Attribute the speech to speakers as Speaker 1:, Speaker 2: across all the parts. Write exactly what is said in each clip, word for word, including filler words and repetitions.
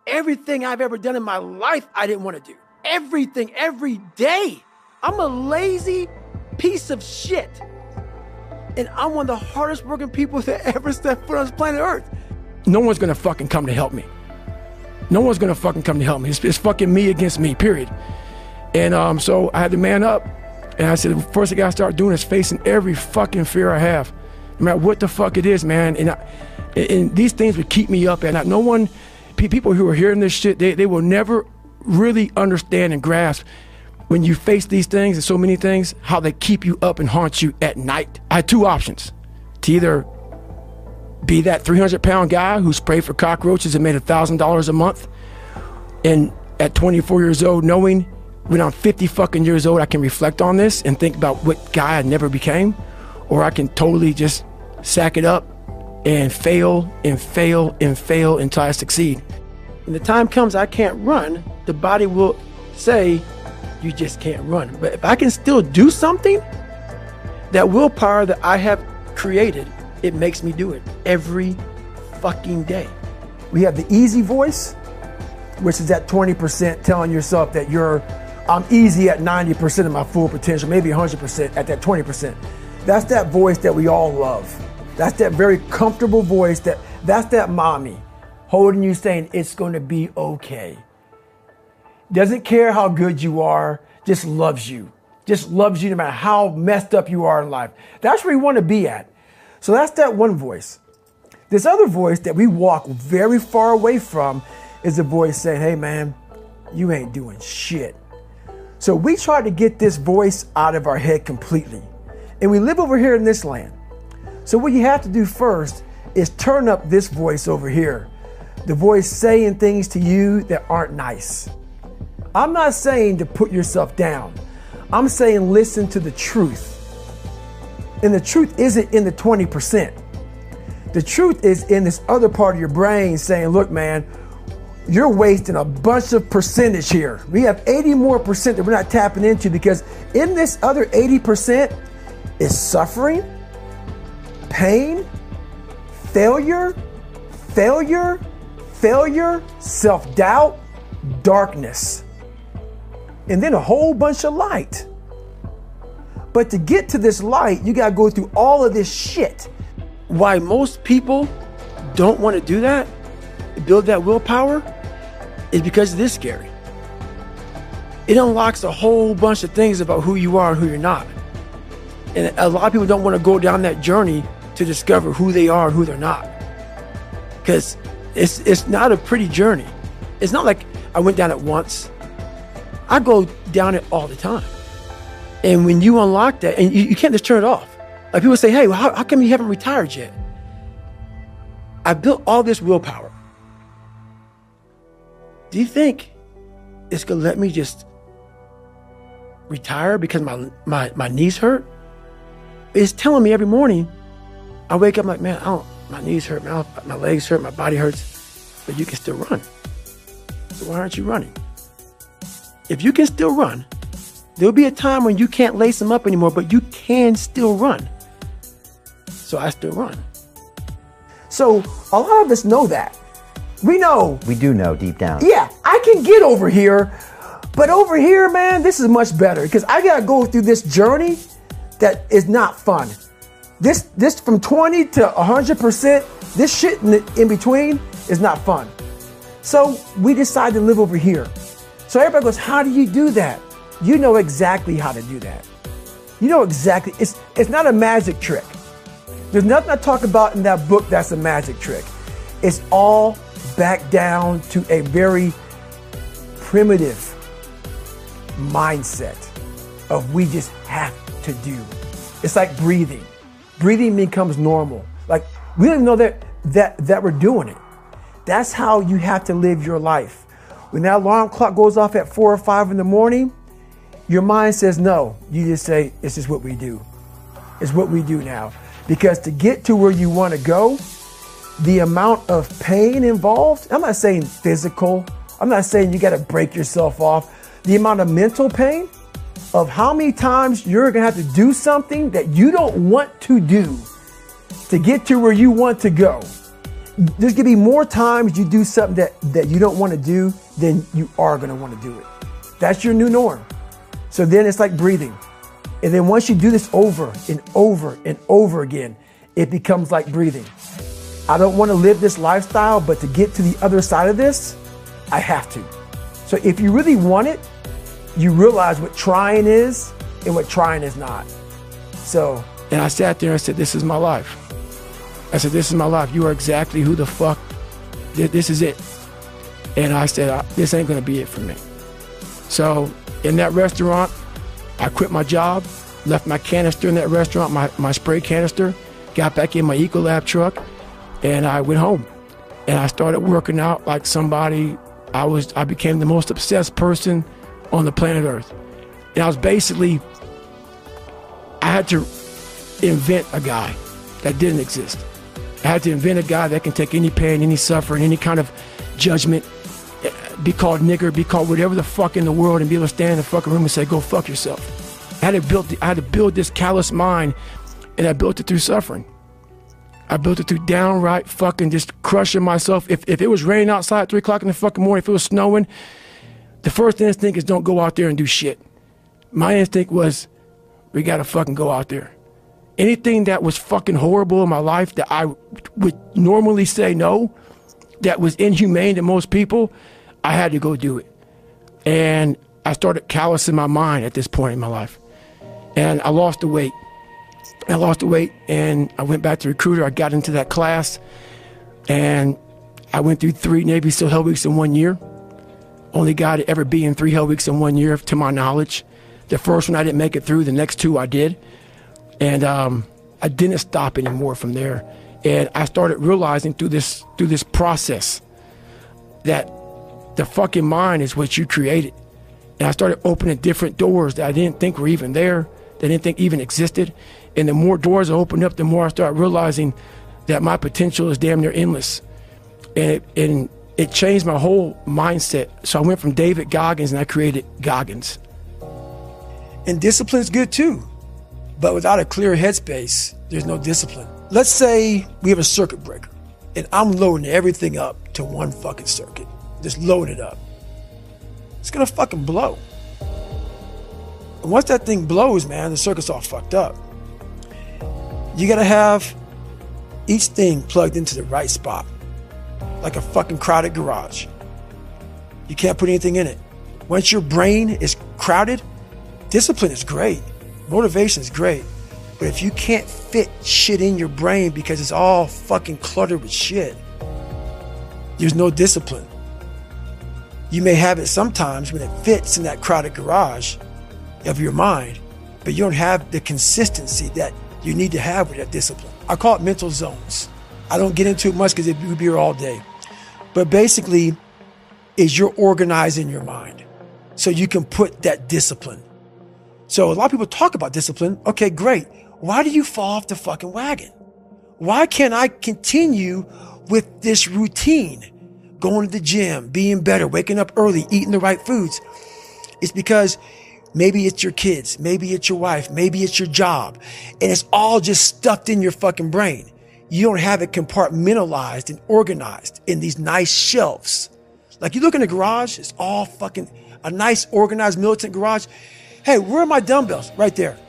Speaker 1: Everything I've ever done in my life, I didn't want to do. Everything, every day. I'm a lazy piece of shit. And I'm one of the hardest working people that ever stepped foot on this planet Earth. No one's gonna fucking come to help me. No one's gonna fucking come to help me. It's, it's fucking me against me, period. And um, so I had to man up. And I said, the first thing I gotta start doing is facing every fucking fear I have. No matter what the fuck it is, man. And, I, and these things would keep me up at night. No one, people who are hearing this shit, they, they will never really understand and grasp when you face these things and so many things, how they keep you up and haunt you at night. I had two options. To either be that three hundred pound guy who sprayed for cockroaches and made one thousand dollars a month, and at twenty-four years old, knowing when I'm fifty fucking years old, I can reflect on this and think about what guy I never became, or I can totally just sack it up and fail and fail and fail until I succeed. When the time comes I can't run, the body will say, you just can't run. But if I can still do something, that willpower that I have created, it makes me do it every fucking day. We have the easy voice, which is at twenty percent telling yourself that you're, I'm easy at ninety percent of my full potential, maybe one hundred percent at that twenty percent. That's that voice that we all love. That's that very comfortable voice, that that's that mommy holding you saying it's gonna be okay. Doesn't care how good you are, just loves you. Just loves you no matter how messed up you are in life. That's where you wanna be at. So that's that one voice. This other voice that we walk very far away from is a voice saying, hey man, you ain't doing shit. So we try to get this voice out of our head completely. And we live over here in this land. So what you have to do first is turn up this voice over here. The voice saying things to you that aren't nice. I'm not saying to put yourself down. I'm saying listen to the truth. And the truth isn't in the twenty percent. The truth is in this other part of your brain saying, look, man, you're wasting a bunch of percentage here. We have eighty more percent that we're not tapping into, because in this other eighty percent is suffering, pain, failure, failure, failure, self-doubt, darkness, and then a whole bunch of light. But to get to this light, you gotta go through all of this shit. Why most people don't want to do that, build that willpower, is because it is scary. It unlocks a whole bunch of things about who you are and who you're not. And a lot of people don't want to go down that journey to discover who they are and who they're not. Because it's, it's not a pretty journey. It's not like I went down it once. I go down it all the time. And when you unlock that, and you, you can't just turn it off. Like people say, hey, well, how, how come you haven't retired yet? I built all this willpower. Do you think it's gonna let me just retire because my, my, my knees hurt? It's telling me every morning, I wake up like, man, I don't, my knees hurt, my, my legs hurt, my body hurts, but you can still run. So why aren't you running? If you can still run, there'll be a time when you can't lace them up anymore, but you can still run. So I still run. So a lot of us know that. We know.
Speaker 2: We do know deep down.
Speaker 1: Yeah, I can get over here, but over here, man, this is much better, because I gotta go through this journey that is not fun. This, this from twenty to one hundred percent, this shit in, the, in between is not fun. So we decide to live over here. So everybody goes, how do you do that? You know exactly how to do that. You know exactly, it's, it's not a magic trick. There's nothing I talk about in that book that's a magic trick. It's all back down to a very primitive mindset of we just have to do. It's like breathing. Breathing becomes normal. Like we don't even know that, that, that we're doing it. That's how you have to live your life. When that alarm clock goes off at four or five in the morning, your mind says no. You just say, it's just what we do. It's what we do now. Because to get to where you want to go, the amount of pain involved, I'm not saying physical, I'm not saying you got to break yourself off. The amount of mental pain of how many times you're going to have to do something that you don't want to do to get to where you want to go. there's gonna be more times you do something that, that you don't want to do than you are gonna want to do it. That's your new norm. So then it's like breathing. And then once you do this over and over and over again, it becomes like breathing. I don't want to live this lifestyle, but to get to the other side of this, I have to. So if you really want it, you realize what trying is and what trying is not. So, and I sat there and said, this is my life. I said, this is my life. You are exactly who the fuck, this is it. And I said, this ain't gonna be it for me. So in that restaurant, I quit my job, left my canister in that restaurant, my, my spray canister, got back in my Ecolab truck, and I went home. And I started working out like somebody, I was, I became the most obsessed person on the planet Earth. And I was basically, I had to invent a guy that didn't exist. I had to invent a guy that can take any pain, any suffering, any kind of judgment, be called nigger, be called whatever the fuck in the world, and be able to stand in the fucking room and say, go fuck yourself. I had to build, I had to build this callous mind, and I built it through suffering. I built it through downright fucking just crushing myself. If, if it was raining outside at three o'clock in the fucking morning, if it was snowing, the first instinct is don't go out there and do shit. My instinct was, we gotta fucking go out there. Anything that was fucking horrible in my life that I would normally say no, that was inhumane to most people, I had to go do it. And I started callousing my mind at this point in my life. And I lost the weight. I lost the weight and I went back to Recruiter. I got into that class and I went through three Navy SEAL Hell Weeks in one year. Only guy to ever be in three Hell Weeks in one year, to my knowledge. The first one I didn't make it through, the next two I did. And um, I didn't stop anymore from there. And I started realizing through this through this process that the fucking mind is what you created. And I started opening different doors that I didn't think were even there, that I didn't think even existed. And the more doors I opened up, the more I started realizing that my potential is damn near endless. And it, and it changed my whole mindset. So I went from David Goggins and I created Goggins. And discipline's good too. But without a clear headspace, there's no discipline. Let's say we have a circuit breaker and I'm loading everything up to one fucking circuit. Just load it up. It's gonna fucking blow. And once that thing blows, man, the circuit's all fucked up. You gotta have each thing plugged into the right spot, like a fucking crowded garage. You can't put anything in it. Once your brain is crowded, discipline is great. Motivation is great. But if you can't fit shit in your brain because it's all fucking cluttered with shit, there's no discipline. You may have it sometimes when it fits in that crowded garage of your mind, but you don't have the consistency that you need to have with that discipline. I call it mental zones. I don't get into it much because it would be here all day. But basically, is you're organizing your mind so you can put that discipline. So a lot of people talk about discipline. Okay, great. Why do you fall off the fucking wagon? Why can't I continue with this routine? Going to the gym, being better, waking up early, eating the right foods. It's because maybe it's your kids, maybe it's your wife, maybe it's your job, and it's all just stuffed in your fucking brain. You don't have it compartmentalized and organized in these nice shelves. Like you look in the garage, it's all fucking a nice organized militant garage. Hey, where are my dumbbells? Right there.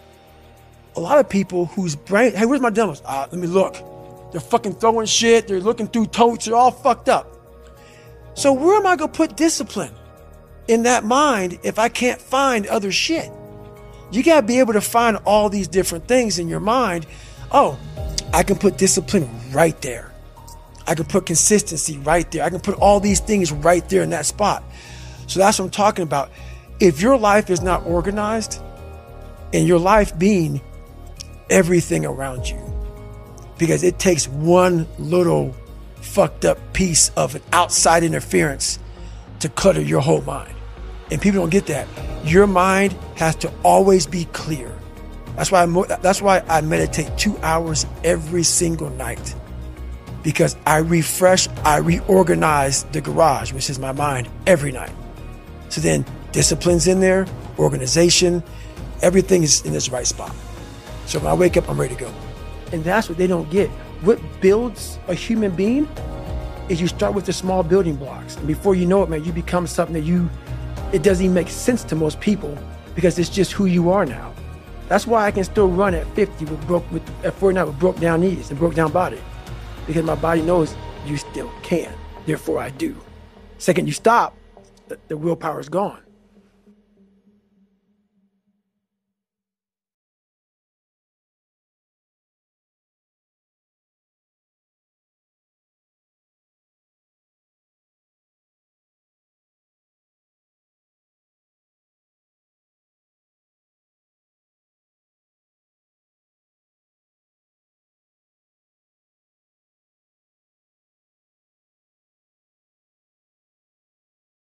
Speaker 1: A lot of people whose brain, hey, where's my dumbbells? Ah, let me look. They're fucking throwing shit. They're looking through totes. They're all fucked up. So where am I going to put discipline in that mind if I can't find other shit? You got to be able to find all these different things in your mind. Oh, I can put discipline right there. I can put consistency right there. I can put all these things right there in that spot. So that's what I'm talking about. If your life is not organized, and your life being everything around you, because it takes one little fucked up piece of an outside interference to clutter your whole mind. And people don't get that. Your mind has to always be clear. That's why I, that's why I meditate two hours every single night, because I refresh, I reorganize the garage, which is my mind, every night. So then discipline's in there, organization, everything is in this right spot. So when I wake up, I'm ready to go. And that's what they don't get. what builds a human being is you start with the small building blocks. And before you know it, man, you become something that you, it doesn't even make sense to most people because it's just who you are now. That's why I can still run at fifty with broke, with, at forty-nine with broke down knees and broke down body. Because my body knows you still can, therefore I do. Second you stop, the, the willpower is gone.